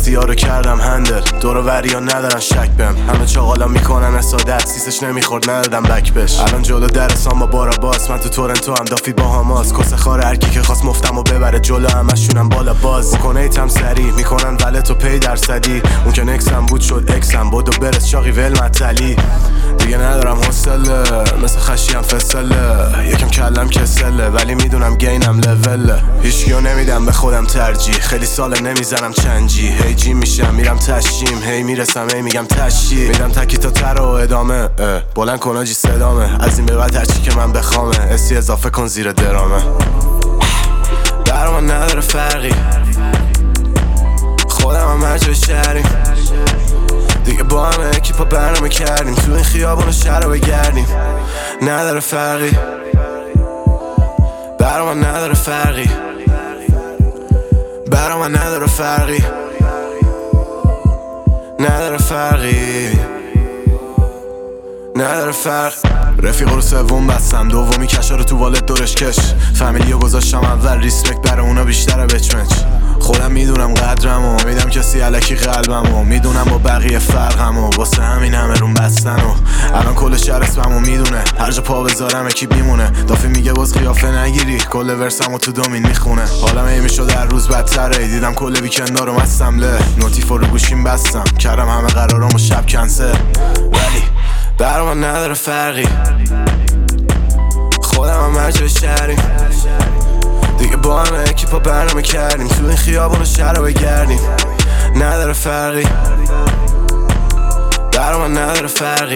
سختی ها رو کردم هندل، دور و وریا ندارن شک بهم، همه چاقالا میکنن اسادت، سیسش نمیخورد ندادم بک بش. الان جلو درسام با بارا باس، من تو تورنتو هم دافی با هاماس، کس خار هرکی که خواست مفتم و ببره جلو همشونم بالا باز. بکنه ایتم سری میکنن ولت و پی درصدی، اون که نکسم بود شد اکسم، بدو برس شاقی ول مطلی. دیگه ندارم حوصله مثل خشیم فسله، یکم کلم کسله ولی میدونم گینم لوله. هیچکیو نمیدم به خودم ترجیح، خیلی ساله نمیزنم چنجی، هی جیم میشم میرم تشیم، هی میرسم هی میگم تشی، میدم تکی تا تر و ادامه، بلند کناجی صدامه، از این به بعد هرچی که من بخوامه، اسی اضافه کن زیر درامه. برا من نداره فرقی، خودم هم هر جای شهریم، دیگه با همه اکیپا برنامه کردیم، تو این خیابون شهر رو بگردیم. نداره فرقی، برا من نداره فرقی، برا من نداره فرقی، نداره فرقی، نداره فرق. رفیق رو سوم بستم، دومی کشا رو تو والت دورش کش، فامیلیو گذاشتم اول، ریسپکت برای اونا بیشتره بچمچ. خودم میدونم قدرمو، میدم کسی علکی قلبمو، میدونم با بقیه فرقمو، واسه همین همه روم بستنو. الان کل شهر اسممو میدونه، هر جا پا بذارم اکیپ میمونه، دافی میگه باز قیافه نگیری، کل ورسمو تو دومین میخونه. حالا می میشد در روز بدتره، دیدم کل ویکندا رو مستم له، نوتیفو رو گوشیم بستم، کردم همه قرارامو شب کنسل. ولی برا من نداره فرقی، خودم هم هر جای شهریم، دیگه با همه اکیپا برنامه کردیم، تو این خیابون شهر رو بگردیم. نداره فرقی، برا من نداره فرقی،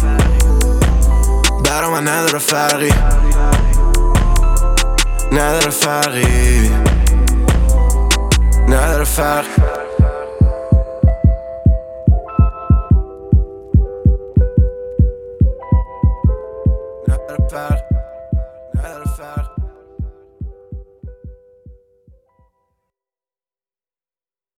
برا من نداره فرقی، نداره فرقی، نداره فرق. نداره فرق.